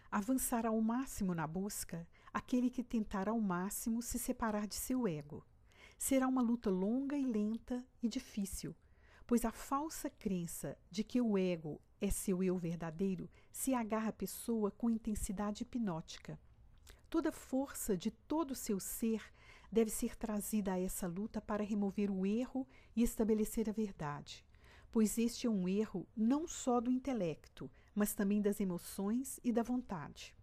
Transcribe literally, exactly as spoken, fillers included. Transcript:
Avançar ao máximo na busca aquele que tentar ao máximo se separar de seu ego. Será uma luta longa e lenta e difícil, pois a falsa crença de que o ego é seu eu verdadeiro se agarra à pessoa com intensidade hipnótica. Toda força de todo o seu ser deve ser trazida a essa luta para remover o erro e estabelecer a verdade, pois este é um erro não só do intelecto, mas também das emoções e da vontade.